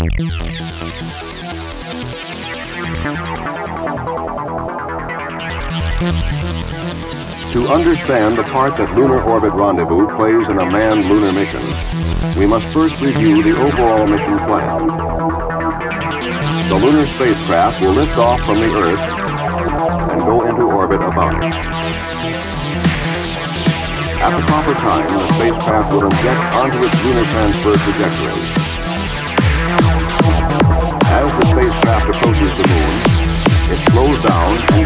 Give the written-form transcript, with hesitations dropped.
To understand the part that Lunar Orbit Rendezvous plays in a manned lunar mission, we must first review the overall mission plan. The lunar spacecraft will lift off from the Earth and go into orbit about it. At the proper time, the spacecraft will inject onto its lunar transfer trajectory. As the spacecraft approaches the Moon, it slows down and